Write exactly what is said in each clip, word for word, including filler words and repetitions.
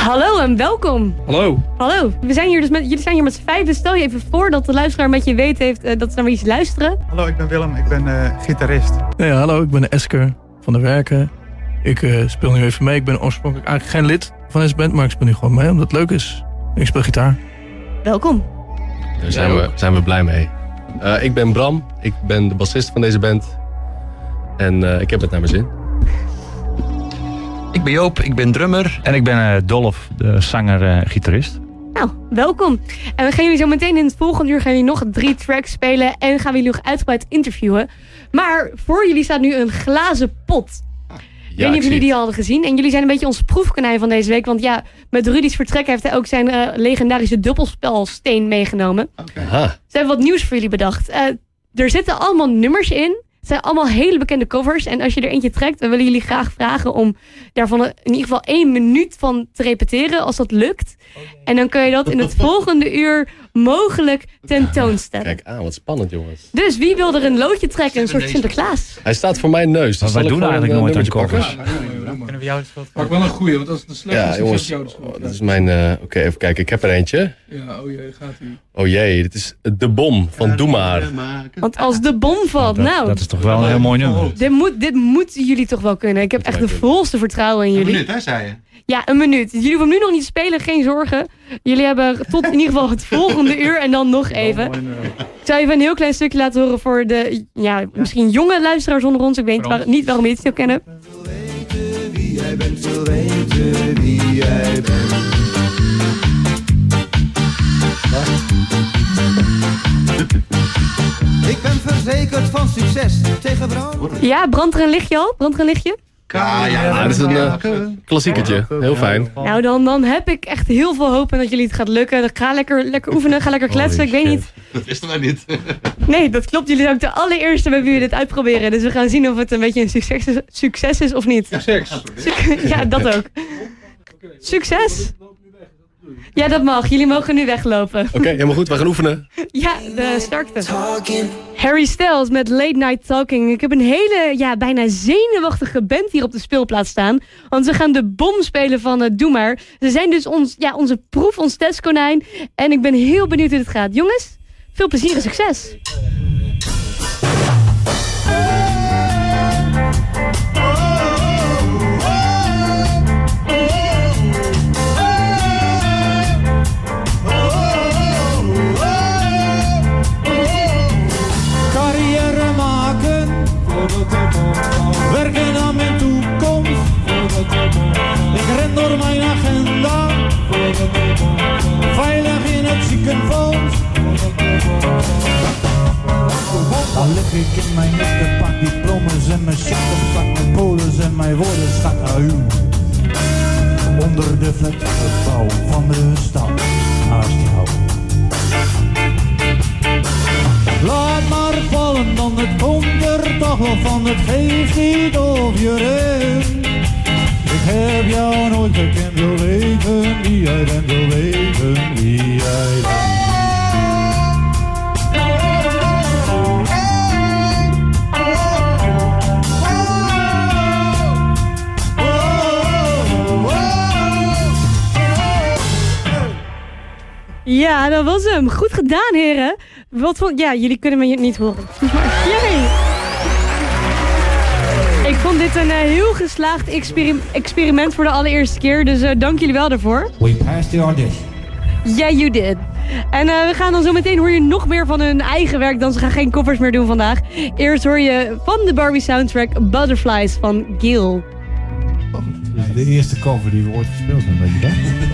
Hallo en welkom. Hallo. Hallo. We zijn hier dus met, jullie zijn hier met z'n vijf, dus stel je even voor dat de luisteraar een beetje weet heeft uh, dat ze naar iets luisteren. Hallo, ik ben Willem, ik ben uh, gitarist. Nee, hallo, ik ben Esker van de Werken. Ik uh, speel nu even mee. Ik ben oorspronkelijk eigenlijk geen lid van deze band, maar ik speel nu gewoon mee omdat het leuk is. Ik speel gitaar. Welkom. Daar zijn we, zijn we blij mee. Uh, ik ben Bram, ik ben de bassist van deze band. En uh, ik heb het naar mijn zin. Ik ben Joop, ik ben drummer en ik ben uh, Dolf, de zanger-gitarist. Uh, nou, welkom. En we gaan jullie zo meteen in het volgende uur gaan jullie nog drie tracks spelen en gaan we jullie nog uitgebreid interviewen. Maar voor jullie staat nu een glazen pot. Ja, ik weet niet of jullie die al hadden gezien. En jullie zijn een beetje ons proefkonijn van deze week. Want ja, met Rudy's vertrek heeft hij ook zijn uh, legendarische dubbelspelsteen meegenomen. Okay. Ze hebben wat nieuws voor jullie bedacht. Uh, er zitten allemaal nummers in. Het zijn allemaal hele bekende covers. En als je er eentje trekt, dan willen jullie graag vragen om daarvan in ieder geval één minuut van te repeteren, als dat lukt. Okay. En dan kun je dat in het volgende uur mogelijk tentoonstellen. Kijk aan, wat spannend jongens. Dus wie wil er een loodje trekken, een soort Sinterklaas? Hij staat voor mijn neus. Dus wij doen eigenlijk nooit aan covers. Kunnen we jou de schuld Pak wel een goeie, want als het de slechtste ja, is, jongens, jou de schuld. Oh, dat is mijn... Uh, Oké, okay, even kijken. Ik heb er eentje. Ja, oh jee, gaat ie. Oh jee, dit is De Bom van ja, Doe Maar. Want als de bom valt, dat, nou... Dat is toch wel een heel mooi nummer. Dit, moet, dit moeten jullie toch wel kunnen. Ik heb echt de volste vertrouwen in jullie. Een minuut, hè, zei je? Ja, een minuut. Jullie hoeven nu nog niet te spelen, geen zorgen. Jullie hebben tot in ieder geval het volgende uur en dan nog even. Ik zou even een heel klein stukje laten horen voor de, ja, misschien jonge luisteraars onder ons. Ik weet waar, niet waarom jullie het niet kennen. Wie jij bent, wil weten wie jij bent. Ik ben verzekerd van succes tegen brand. Ja, brandt er een lichtje al? Brandt er een lichtje? Ja, ja, ja, dat is een uh, klassiekertje. Heel fijn. Nou, dan, dan heb ik echt heel veel hoop in dat jullie het gaat lukken. Ga lekker, lekker oefenen, ga lekker kletsen. Ik weet niet. Dat wisten wij niet. Nee, dat klopt. Jullie zijn ook de allereerste bij wie jullie dit uitproberen. Dus we gaan zien of het een beetje een succes is, succes is of niet. Succes. Ja, dat ook. Succes. Ja, dat mag. Jullie mogen nu weglopen. Oké, okay, helemaal goed. We gaan oefenen. Ja, de sterkte. Harry Styles met Late Night Talking. Ik heb een hele, ja, bijna zenuwachtige band hier op de speelplaats staan. Want ze gaan de bom spelen van uh, Doe Maar. Ze zijn dus ons, ja, onze proef, ons testkonijn. En ik ben heel benieuwd hoe dit gaat. Jongens, veel plezier en succes. Werken aan mijn toekomst. Ik ren door mijn agenda. Veilig in het ziekenfonds. Dan lig ik in mijn nette pak diplomas en mijn checkenpak met polis en mijn woorden schat aan u. Onder de flatgebouw van de stad naast jou. Laat maar vallen, dan het komt er toch wel van. Het geeft niet of je rent. Ik heb jou nooit gekend, wil weten wie jij bent, wil weten wie jij bent. Ja, dat was hem. Goed gedaan, heren. Wat vond... Ja, jullie kunnen me niet horen. Maar jij. Ik vond dit een uh, heel geslaagd experim experiment voor de allereerste keer. Dus uh, dank jullie wel daarvoor. We passed the audition. Yeah, you did. En uh, we gaan dan zo meteen hoor je nog meer van hun eigen werk dan. Ze gaan geen covers meer doen vandaag. Eerst hoor je van de Barbie soundtrack Butterflies van Gil. Oh, dit is de eerste cover die we ooit gespeeld hebben, weet je dat?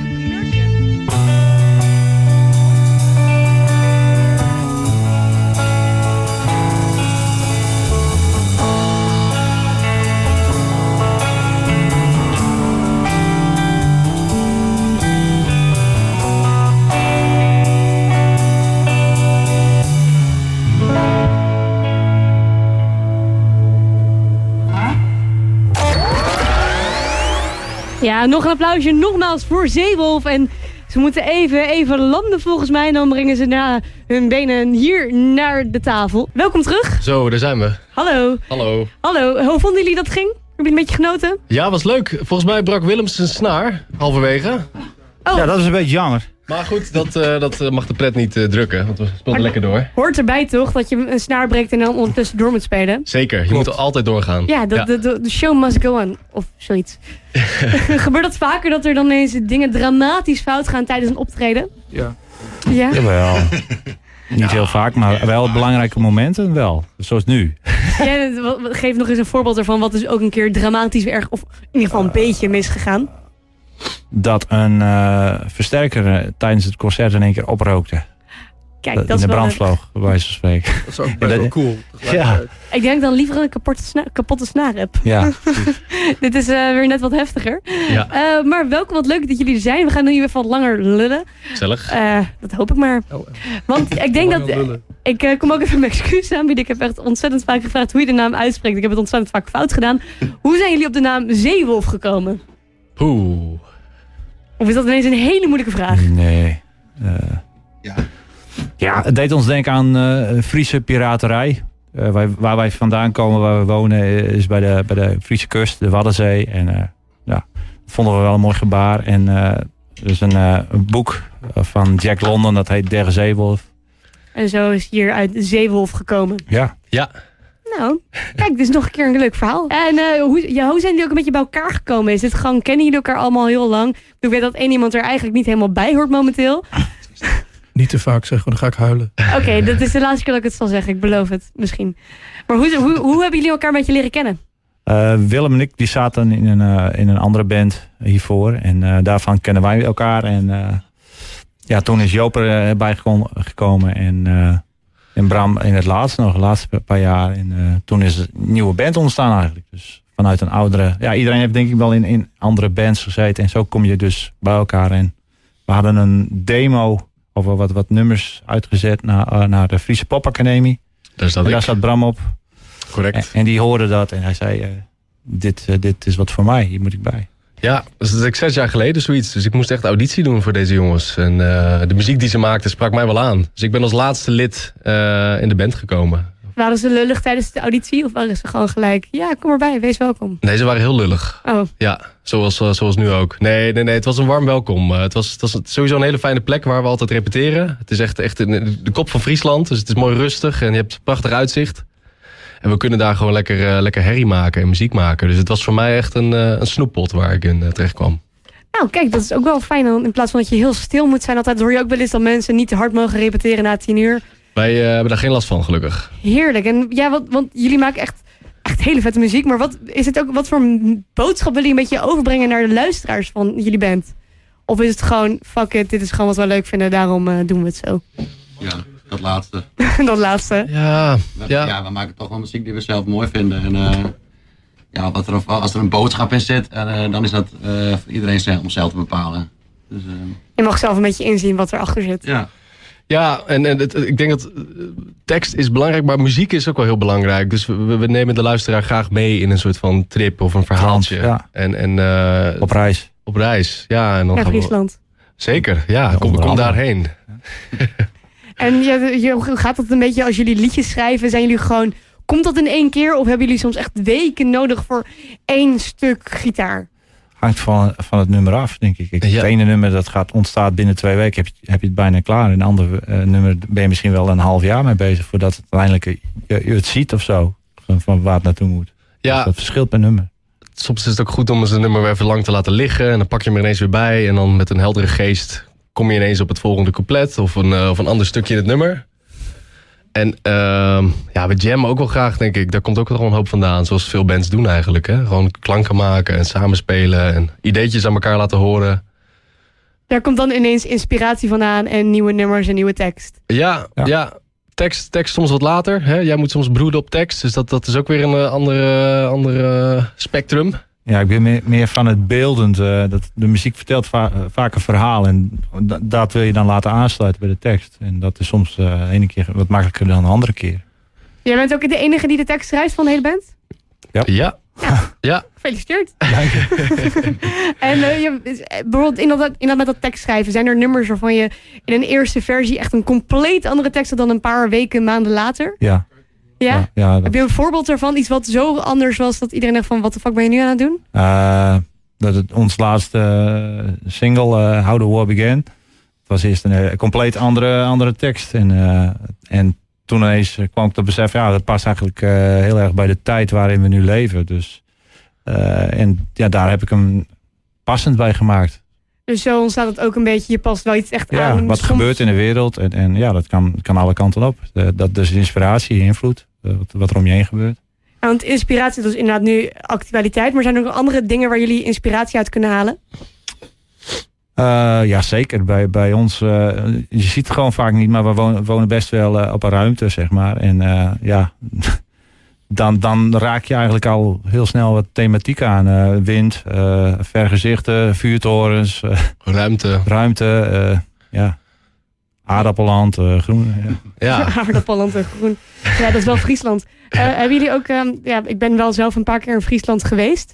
Ja, nog een applausje nogmaals voor Zeewolf. En ze moeten even, even landen volgens mij. En dan brengen ze na hun benen hier naar de tafel. Welkom terug. Zo, daar zijn we. Hallo. Hallo. Hallo, hoe vonden jullie dat ging? Heb je een beetje genoten? Ja, was leuk. Volgens mij brak Willems zijn snaar, halverwege. Oh. Ja, dat is een beetje jammer. Maar goed, dat, uh, dat mag de pret niet uh, drukken, want we speelden lekker door. Hoort erbij toch, dat je een snaar breekt en dan ondertussen door moet spelen? Zeker, je Klopt. moet altijd doorgaan. Ja, de, ja. De, de, de show must go on, of zoiets. Gebeurt dat vaker, dat er dan ineens dingen dramatisch fout gaan tijdens een optreden? Ja. Ja? Jawel. Niet ja. heel vaak, maar wel belangrijke momenten wel. Zoals nu. Ja, geef nog eens een voorbeeld ervan, wat is ook een keer dramatisch erg, of in ieder geval een beetje misgegaan. Dat een uh, versterker uh, tijdens het concert in één keer oprookte. Kijk, dat, dat in is de brand wel vloog, bij wijze van spreken. Dat is ook best wel cool. Ja. Ik denk dan liever een kapotte, sna- kapotte snaar heb. Ja. Dit is uh, weer net wat heftiger. Ja. Uh, maar welkom, wat leuk dat jullie er zijn. We gaan nu even wat langer lullen. Gezellig. Uh, dat hoop ik maar. Oh, Want ik denk dat... Uh, ik uh, kom ook even mijn excuus aanbieden. Ik heb echt ontzettend vaak gevraagd hoe je de naam uitspreekt. Ik heb het ontzettend vaak fout gedaan. Hoe zijn jullie op de naam Zeewolf gekomen? Oeh. Of is dat ineens een hele moeilijke vraag? Nee. Uh, ja. ja, het deed ons denken aan uh, Friese piraterij. Uh, wij, waar wij vandaan komen, waar we wonen, is bij de, bij de Friese kust, de Waddenzee. En uh, ja, dat vonden we wel een mooi gebaar. En uh, er is een, uh, een boek van Jack London, dat heet Der Zeewolf. En zo is hier uit Zeewolf gekomen. Ja. Ja. Nou, kijk, dit is nog een keer een leuk verhaal. En uh, hoe, ja, hoe zijn jullie ook een beetje bij elkaar gekomen? Is dit gewoon, kennen jullie elkaar allemaal heel lang? Ik weet dat één iemand er eigenlijk niet helemaal bij hoort momenteel. Niet te vaak zeggen, dan ga ik huilen. Oké, okay, dat is de laatste keer dat ik het zal zeggen. Ik beloof het, misschien. Maar hoe, hoe, hoe hebben jullie elkaar een beetje leren kennen? Uh, Willem en ik die zaten in een, uh, in een andere band hiervoor. En uh, daarvan kennen wij elkaar. En uh, ja, toen is Joop erbij gekomen. En... Uh, En Bram in het laatste, nog de laatste paar jaar. En uh, toen is een nieuwe band ontstaan eigenlijk. Dus vanuit een oudere... Ja, iedereen heeft denk ik wel in, in andere bands gezeten. En zo kom je dus bij elkaar. En we hadden een demo over wat, wat nummers uitgezet naar, uh, naar de Friese Popacademie. Daar zat, en daar zat Bram op. Correct. En, en die hoorde dat en hij zei... Uh, dit, uh, dit is wat voor mij, hier moet ik bij. Ja, dat is zes jaar geleden zoiets. Dus ik moest echt auditie doen voor deze jongens. En uh, de muziek die ze maakten sprak mij wel aan. Dus ik ben als laatste lid uh, in de band gekomen. Waren ze lullig tijdens de auditie? Of waren ze gewoon gelijk, ja, kom erbij, wees welkom? Nee, ze waren heel lullig. Oh. Ja, zoals, uh, zoals nu ook. Nee, nee, nee, het was een warm welkom. Uh, het, was, het was sowieso een hele fijne plek waar we altijd repeteren. Het is echt, echt de kop van Friesland. Dus het is mooi rustig en je hebt prachtig uitzicht. En we kunnen daar gewoon lekker, uh, lekker herrie maken en muziek maken. Dus het was voor mij echt een, uh, een snoeppot waar ik in uh, terecht kwam. Nou, kijk, dat is ook wel fijn. In plaats van dat je heel stil moet zijn, altijd hoor je ook wel eens dat mensen niet te hard mogen repeteren na tien uur. Wij uh, hebben daar geen last van, gelukkig. Heerlijk. En ja, wat, want jullie maken echt, echt hele vette muziek. Maar wat is het ook? Wat voor boodschap willen jullie een beetje overbrengen naar de luisteraars van jullie band? Of is het gewoon, fuck it, dit is gewoon wat we leuk vinden, daarom uh, doen we het zo? Ja. Dat laatste. dat laatste. Ja, we, ja. ja, we maken toch wel muziek die we zelf mooi vinden. En uh, ja, wat er, als er een boodschap in zit, uh, dan is dat uh, voor iedereen zelf, om zelf te bepalen. Dus, uh, je mag zelf een beetje inzien wat erachter zit. Ja, ja en, en het, ik denk dat uh, tekst is belangrijk, maar muziek is ook wel heel belangrijk. Dus we, we nemen de luisteraar graag mee in een soort van trip of een verhaaltje. Ja. En, en, uh, op reis. Op reis, ja. En dan Naar gaan we... Friesland. Zeker, ja. Kom, kom daarheen. En je, je, hoe gaat dat een beetje als jullie liedjes schrijven? Zijn jullie gewoon, komt dat in één keer? Of hebben jullie soms echt weken nodig voor één stuk gitaar? Hangt van, van het nummer af, denk ik. ik ja. Het ene nummer dat gaat ontstaat binnen twee weken, heb je, heb je het bijna klaar. En een ander uh, nummer ben je misschien wel een half jaar mee bezig voordat het uiteindelijk je, je het ziet of zo. Van, van waar het naartoe moet. Ja. Dus dat verschilt per nummer. Soms is het ook goed om eens een nummer weer even lang te laten liggen. En dan pak je hem er ineens weer bij. En dan met een heldere geest kom je ineens op het volgende couplet of een, uh, of een ander stukje in het nummer. En uh, ja, we jammen ook wel graag, denk ik. Daar komt ook wel een hoop vandaan, zoals veel bands doen eigenlijk. Hè? Gewoon klanken maken en samenspelen en ideetjes aan elkaar laten horen. Daar komt dan ineens inspiratie vandaan en nieuwe nummers en nieuwe tekst. Ja, ja. ja. Tekst, tekst soms wat later. Hè? Jij moet soms broeden op tekst, dus dat, dat is ook weer een uh, andere, andere spectrum. Ja, ik ben meer, meer van het beeldend. Uh, dat de muziek vertelt va- uh, vaak een verhaal. En d- dat wil je dan laten aansluiten bij de tekst. En dat is soms uh, de ene keer wat makkelijker dan de andere keer. Jij bent ook de enige die de tekst schrijft van de hele band? Ja. Ja. Ja. ja. Gefeliciteerd. Dank je. En uh, je, bijvoorbeeld in dat, in dat met dat tekst schrijven, zijn er nummers waarvan je in een eerste versie echt een compleet andere tekst had dan een paar weken, maanden later? Ja. Ja? Ja, ja, dat... Heb je een voorbeeld daarvan? Iets wat zo anders was dat iedereen dacht van... wat de fuck ben je nu aan het doen? Uh, dat het, ons laatste uh, single, uh, How the War Began. Het was eerst een uh, compleet andere, andere tekst. En, uh, en toen ineens kwam ik tot besef... ja, dat past eigenlijk uh, heel erg bij de tijd waarin we nu leven. Dus, uh, en ja, daar heb ik hem passend bij gemaakt. Dus zo ontstaat het ook een beetje... je past wel iets echt ja, aan. Wat soms... gebeurt in de wereld. En, en ja, dat kan, kan alle kanten op. De, dat is inspiratie, invloed. Uh, wat, wat er om je heen gebeurt. Ja, want inspiratie, dat is inderdaad nu actualiteit. Maar zijn er nog andere dingen waar jullie inspiratie uit kunnen halen? Uh, ja, zeker. Bij, bij ons, uh, je ziet het gewoon vaak niet, maar we wonen, wonen best wel uh, op een ruimte, zeg maar. En uh, ja, dan, dan raak je eigenlijk al heel snel wat thematiek aan. Uh, wind, uh, vergezichten, vuurtorens. Uh, ruimte. Ruimte, uh, ja. Aardappelland, uh, groen. Ja. Ja. Aardappelland en groen. Ja, dat is wel Friesland. Uh, hebben jullie ook, um, ja, ik ben wel zelf een paar keer in Friesland geweest.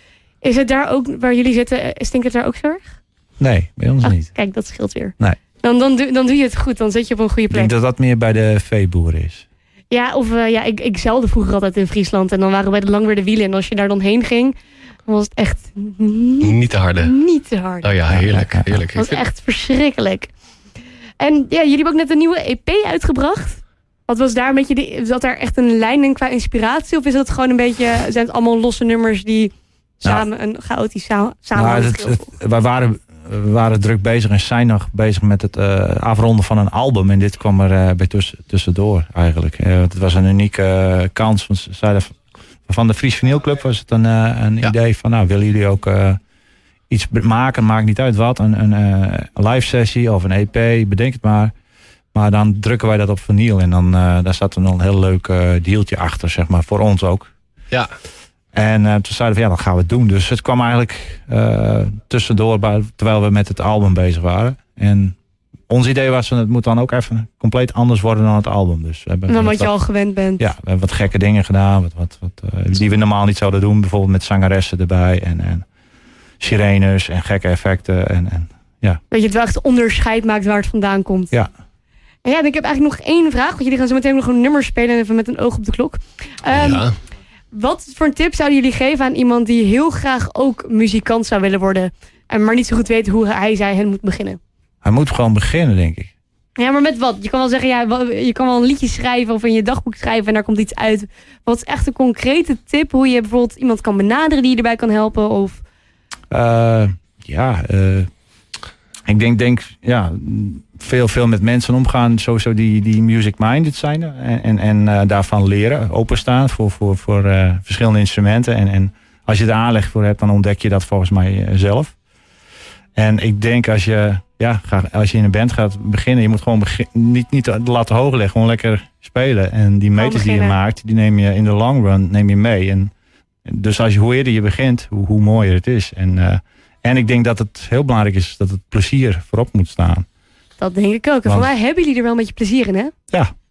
Is het daar ook, waar jullie zitten, stinkt het daar ook zo erg? Nee, bij ons ah, niet. Kijk, dat scheelt weer. Nee. Dan, dan, doe, dan doe je het goed, dan zit je op een goede plek. Ik denk dat dat meer bij de veeboeren is. Ja, of uh, ja, ik, ik zeilde vroeger altijd in Friesland. En dan waren we bij de Langweerde Wielen. En als je daar dan heen ging, dan was het echt niet, niet te harde. Niet te hard. Oh ja, heerlijk. heerlijk. Het was echt verschrikkelijk. En ja, jullie hebben ook net een nieuwe E P uitgebracht. Wat was daar een beetje, de, zat daar echt een lijn in qua inspiratie? Of is het gewoon een beetje, zijn het allemaal losse nummers die samen nou, een chaotisch sa- samen... Nou, het, het, wij waren, we waren druk bezig en zijn nog bezig met het uh, afronden van een album. En dit kwam er uh, bij tussen, tussendoor eigenlijk. Uh, het was een unieke uh, kans. Want zeiden, van de Fries Vinylclub was het een, uh, een ja. idee van, nou, willen jullie ook uh, iets maken? Maakt niet uit wat. Een, een uh, live sessie of een E P, bedenk het maar. Maar dan drukken wij dat op vinyl. En dan uh, daar zat er nog een heel leuk uh, dealtje achter, zeg maar. Voor ons ook. Ja. En uh, toen zeiden we, ja, dat gaan we doen. Dus het kwam eigenlijk uh, tussendoor, bij, terwijl we met het album bezig waren. En ons idee was, het moet dan ook even compleet anders worden dan het album. Dus we hebben dan wat wat, je al gewend bent. Ja, we hebben wat gekke dingen gedaan. Wat, wat, wat, uh, die we normaal niet zouden doen. Bijvoorbeeld met zangeressen erbij. En, en sirenes en gekke effecten. En, en, ja. Dat je het wel echt onderscheid maakt waar het vandaan komt. Ja. En ja, en ik heb eigenlijk nog één vraag. Want jullie gaan zo meteen nog een nummer spelen. Even met een oog op de klok. Um, ja. Wat voor een tip zouden jullie geven aan iemand die heel graag ook muzikant zou willen worden, maar niet zo goed weet hoe hij, zij, hen moet beginnen? Hij moet gewoon beginnen, denk ik. Ja, maar met wat? Je kan wel zeggen, ja, je kan wel een liedje schrijven of in je dagboek schrijven en daar komt iets uit. Wat is echt een concrete tip hoe je bijvoorbeeld iemand kan benaderen die je erbij kan helpen? Of... Uh, ja, uh, ik denk, denk ja, veel, veel met mensen omgaan, sowieso die, die music-minded zijn en, en, en uh, daarvan leren, openstaan voor, voor, voor uh, verschillende instrumenten. En, en als je er aanleg voor hebt, dan ontdek je dat volgens mij uh, zelf. En ik denk als je, ja, als je in een band gaat beginnen, je moet gewoon begin, niet, niet de lat te hoog leggen, gewoon lekker spelen. En die meters die je maakt, die neem je in de long run neem je mee. En, dus als je, hoe eerder je begint, hoe, hoe mooier het is. En, uh, en ik denk dat het heel belangrijk is dat het plezier voorop moet staan. Dat denk ik ook. En Want, voor mij hebben jullie er wel een beetje plezier in, hè? Ja,